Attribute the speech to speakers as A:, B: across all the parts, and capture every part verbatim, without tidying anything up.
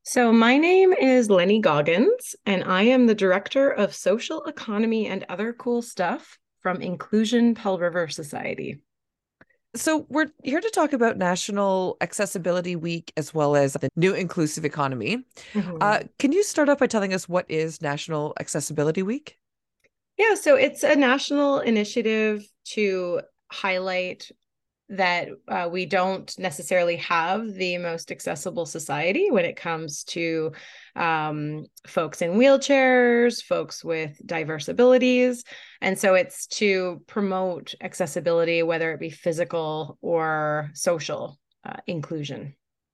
A: So, my name is Lenny Goggins, and I am the Director of Social Economy and Other Cool Stuff from Inclusion Pell River Society.
B: So we're here to talk about National Accessibility Week as well as the new inclusive economy. Uh,
A: Mhm.
B: can you start off by telling us what is National Accessibility Week?
A: Yeah, so it's a national initiative to highlight that uh, we don't necessarily have the most accessible society when it comes to um, folks in wheelchairs, folks with diverse abilities. And so it's to promote accessibility, whether it be physical or social uh, inclusion.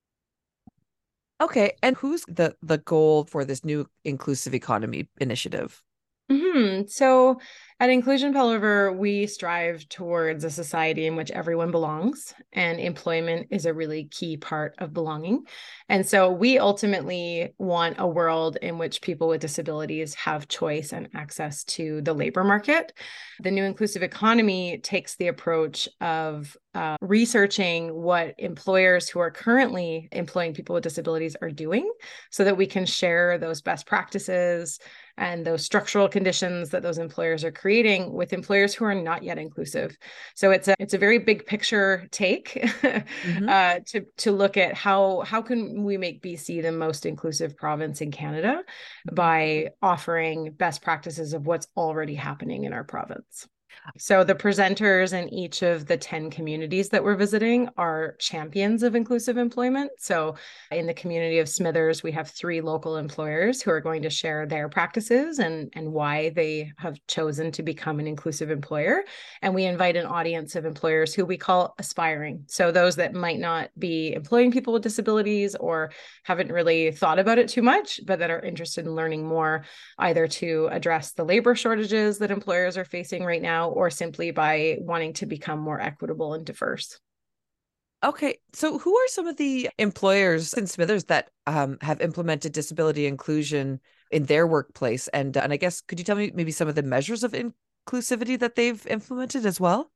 B: Okay, and who's the the goal for this new inclusive economy initiative?
A: hmm So at Inclusion Pell River, we strive towards a society in which everyone belongs, and employment is a really key part of belonging. And so we ultimately want a world in which people with disabilities have choice and access to the labor market. The new inclusive economy takes the approach of uh, researching what employers who are currently employing people with disabilities are doing so that we can share those best practices and those structural conditions that those employers are creating with employers who are not yet inclusive. So it's a it's a very big picture take
B: Hmm.
A: uh, to to look at how how can we make B C the most inclusive province in Canada by offering best practices of what's already happening in our province. So the presenters in each of the ten communities that we're visiting are champions of inclusive employment. So in the community of Smithers, we have three local employers who are going to share their practices and, and why they have chosen to become an inclusive employer. And we invite an audience of employers who we call aspiring. So those that might not be employing people with disabilities or haven't really thought about it too much, but that are interested in learning more, either to address the labor shortages that employers are facing right now or simply by wanting to become more equitable and diverse.
B: Okay, so who are some of the employers in Smithers that um, have implemented disability inclusion in their workplace? And and I guess could you tell me maybe some of the measures of inclusivity that they've implemented as well?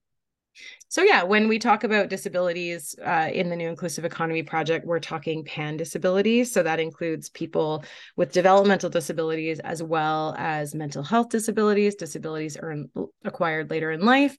A: So yeah, when we talk about disabilities uh, in the New Inclusive Economy Project, we're talking pan disabilities. So that includes people with developmental disabilities as well as mental health disabilities, disabilities earned, acquired later in life,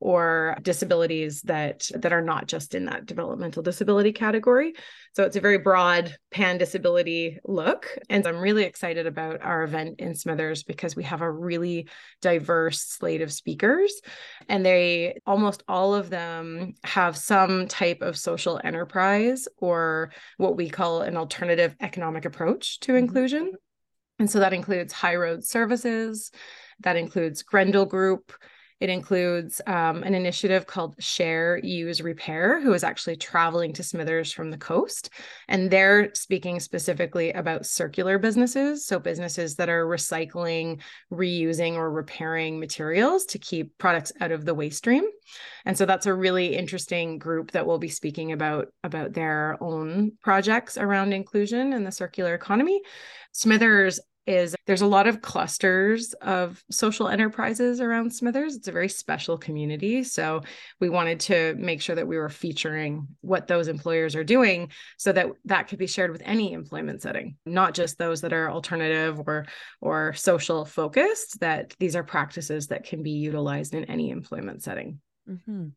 A: or disabilities that that are not just in that developmental disability category. So it's a very broad pan disability look. And I'm really excited about our event in Smithers because we have a really diverse slate of speakers, and they almost all of them have some type of social enterprise or what we call an alternative economic approach to
B: Mhm.
A: inclusion. And so that includes High Road Services, that includes Grendel Group. It includes um, an initiative called Share, Use, Repair, who is actually traveling to Smithers from the coast. And they're speaking specifically about circular businesses. So, businesses that are recycling, reusing, or repairing materials to keep products out of the waste stream. And so that's a really interesting group that will be speaking about, about their own projects around inclusion and the circular economy. Smithers is there's a lot of clusters of social enterprises around Smithers. It's a very special community. So we wanted to make sure that we were featuring what those employers are doing so that that could be shared with any employment setting, not just those that are alternative or or social focused, that these are practices that can be utilized in any employment setting.
B: Mhm.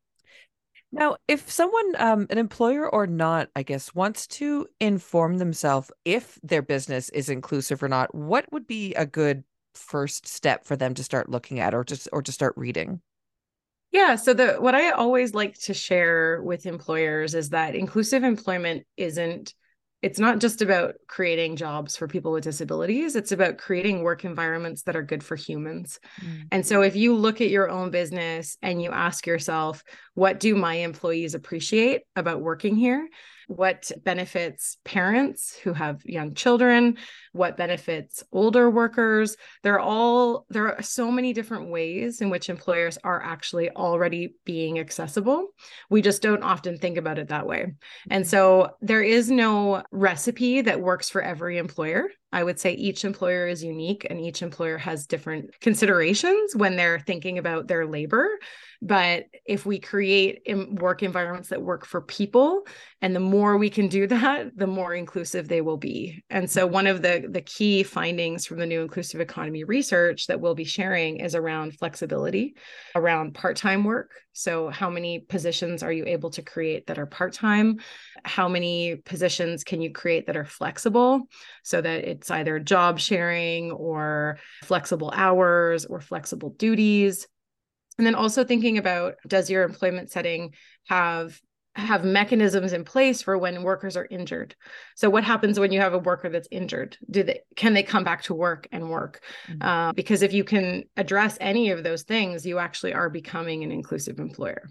B: Now, if someone, um, an employer or not, I guess, wants to inform themselves if their business is inclusive or not, what would be a good first step for them to start looking at or just or to start reading?
A: Yeah, so the what I always like to share with employers is that inclusive employment isn't it's not just about creating jobs for people with disabilities, it's about creating work environments that are good for humans.
B: Mm.
A: And so if you look at your own business and you ask yourself, what do my employees appreciate about working here? What benefits parents who have young children? What benefits older workers? There are all there are so many different ways in which employers are actually already being accessible. We just don't often think about it that way. And so there is no recipe that works for every employer. I would say each employer is unique and each employer has different considerations when they're thinking about their labor. But if we create work environments that work for people, and the more we can do that, the more inclusive they will be. And so one of the, the key findings from the new inclusive economy research that we'll be sharing is around flexibility, around part-time work. So how many positions are you able to create that are part-time? How many positions can you create that are flexible so that it's either job sharing or flexible hours or flexible duties? And then also thinking about, does your employment setting have have mechanisms in place for when workers are injured? So what happens when you have a worker that's injured? Do they can they come back to work and work? Mm-hmm. Uh, because if you can address any of those things, you actually are becoming an inclusive employer.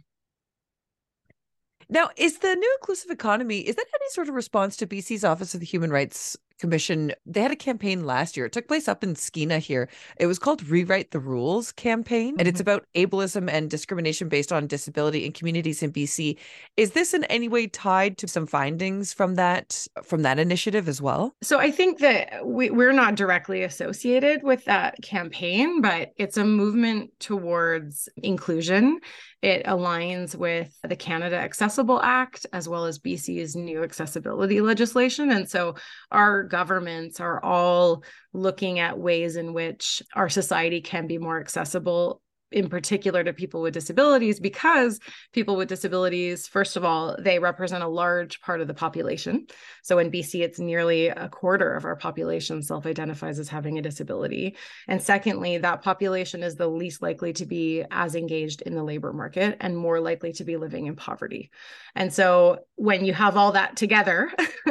B: Now, is the new inclusive economy, is that any sort of response to B C's Office of the Human Rights Commission? They had a campaign last year. It took place up in Skeena here. It was called Rewrite the Rules campaign, mm-hmm. and it's about ableism and discrimination based on disability in communities in B C. Is this in any way tied to some findings from that from that initiative as well?
A: So I think that we, we're not directly associated with that campaign, but it's a movement towards inclusion. It aligns with the Canada Accessible Act, as well as B C's new accessibility legislation. And so our governments are all looking at ways in which our society can be more accessible, in particular to people with disabilities, because people with disabilities, first of all, they represent a large part of the population. So in B C, it's nearly a quarter of our population self-identifies as having a disability. And secondly, that population is the least likely to be as engaged in the labor market and more likely to be living in poverty. And so when you have all that together,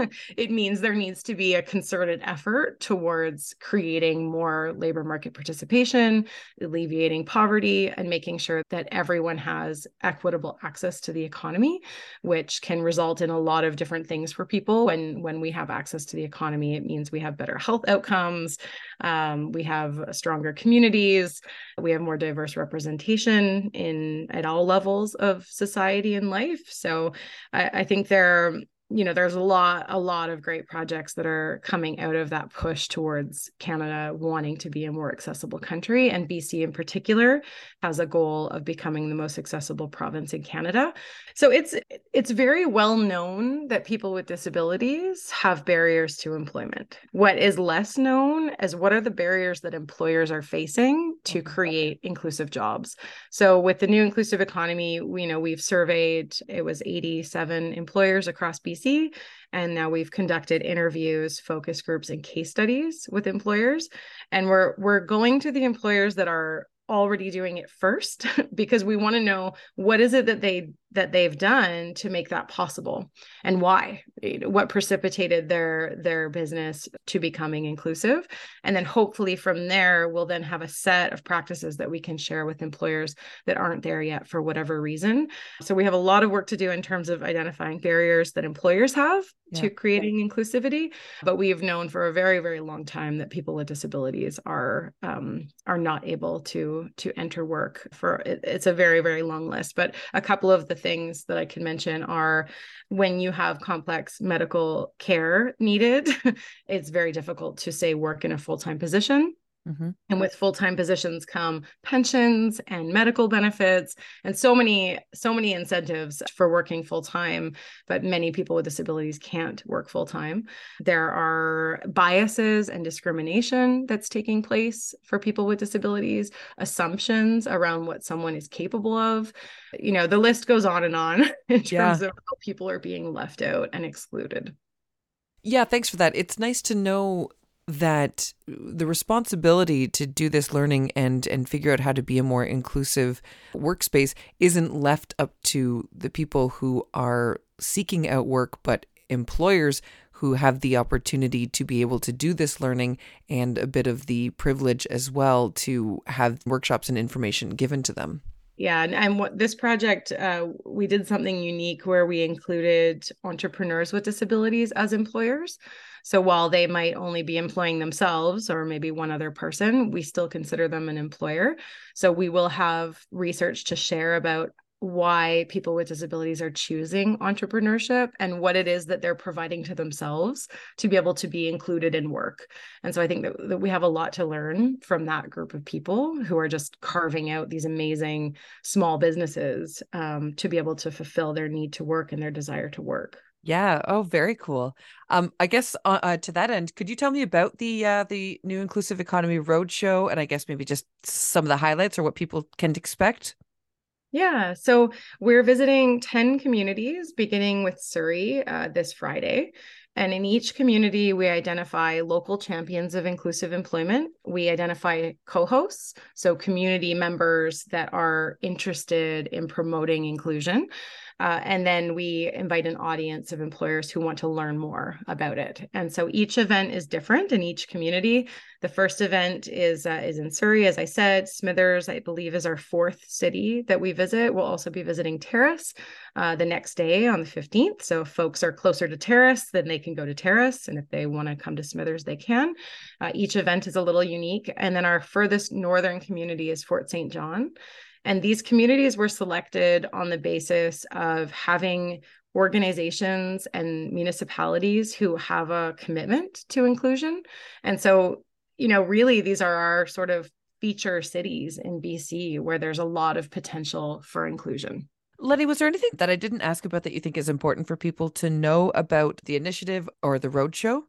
A: it means there needs to be a concerted effort towards creating more labor market participation, alleviating poverty, and making sure that everyone has equitable access to the economy, which can result in a lot of different things for people. When, when we have access to the economy, it means we have better health outcomes, um, we have stronger communities, we have more diverse representation in at all levels of society and life. So I, I think there you know, there's a lot, a lot of great projects that are coming out of that push towards Canada wanting to be a more accessible country. And B C in particular has a goal of becoming the most accessible province in Canada. So it's, it's very well known that people with disabilities have barriers to employment. What is less known is what are the barriers that employers are facing to create inclusive jobs. So with the new inclusive economy, we you know we've surveyed, it was eighty-seven employers across B C, and now we've conducted interviews, focus groups, and case studies with employers. And we're we're going to the employers that are already doing it first, because we want to know what is it that they that they've done to make that possible, and why, what precipitated their their business to becoming inclusive. And then hopefully from there, we'll then have a set of practices that we can share with employers that aren't there yet for whatever reason. So we have a lot of work to do in terms of identifying barriers that employers have yeah. to creating inclusivity. But we have known for a very, very long time that people with disabilities are um, are not able to to enter work. For it, it's a very, very long list. But a couple of the things that I can mention are, when you have complex medical care needed, it's very difficult to say work in a full-time position. Mm-hmm. And with full-time positions come pensions and medical benefits and so many, so many incentives for working full-time, but many people with disabilities can't work full-time. There are biases and discrimination that's taking place for people with disabilities, assumptions around what someone is capable of. You know, the list goes on and on in terms yeah. of how people are being left out and excluded.
B: Yeah, thanks for that. It's nice to know that the responsibility to do this learning and and figure out how to be a more inclusive workspace isn't left up to the people who are seeking out work, but employers who have the opportunity to be able to do this learning and a bit of the privilege as well to have workshops and information given to them.
A: Yeah, and, and what this project, uh, we did something unique where we included entrepreneurs with disabilities as employers. So while they might only be employing themselves or maybe one other person, we still consider them an employer. So we will have research to share about why people with disabilities are choosing entrepreneurship and what it is that they're providing to themselves to be able to be included in work. And so I think that, that we have a lot to learn from that group of people who are just carving out these amazing small businesses um, to be able to fulfill their need to work and their desire to work.
B: Yeah. Oh, very cool. Um, I guess uh, uh, to that end, could you tell me about the uh, the New Inclusive Economy Roadshow, and I guess maybe just some of the highlights or what people can expect?
A: Yeah, so we're visiting ten communities, beginning with Surrey uh, this Friday. And in each community, we identify local champions of inclusive employment. We identify co hosts, so community members that are interested in promoting inclusion. Uh, and then we invite an audience of employers who want to learn more about it. And so each event is different in each community. The first event is uh, is in Surrey, as I said. Smithers, I believe, is our fourth city that we visit. We'll also be visiting Terrace uh, the next day on the fifteenth. So if folks are closer to Terrace, then they can go to Terrace. And if they want to come to Smithers, they can. Uh, each event is a little unique. And then our furthest northern community is Fort Saint John. And these communities were selected on the basis of having organizations and municipalities who have a commitment to inclusion. And so, you know, really, these are our sort of feature cities in B C where there's a lot of potential for inclusion.
B: Letty, was there anything that I didn't ask about that you think is important for people to know about the initiative or the roadshow?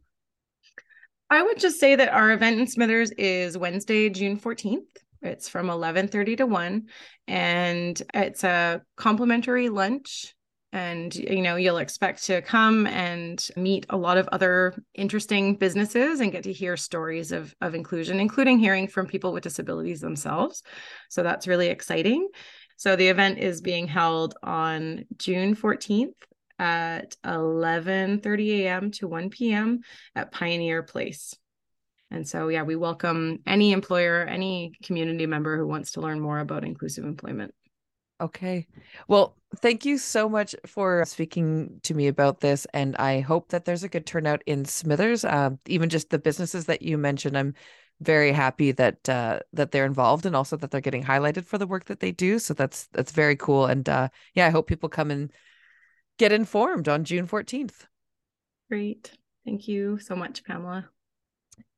A: I would just say that our event in Smithers is Wednesday, June fourteenth. It's from eleven thirty to one, and it's a complimentary lunch. And, you know, you'll expect to come and meet a lot of other interesting businesses and get to hear stories of, of inclusion, including hearing from people with disabilities themselves. So that's really exciting. So the event is being held on June fourteenth at eleven thirty a.m. to one p.m. at Pioneer Place. And so, yeah, we welcome any employer, any community member who wants to learn more about inclusive employment.
B: Okay. Well, thank you so much for speaking to me about this. And I hope that there's a good turnout in Smithers. Uh, even just the businesses that you mentioned, I'm very happy that uh, that they're involved and also that they're getting highlighted for the work that they do. So that's that's very cool. And uh, yeah, I hope people come and get informed on June fourteenth.
A: Great. Thank you so much, Pamela.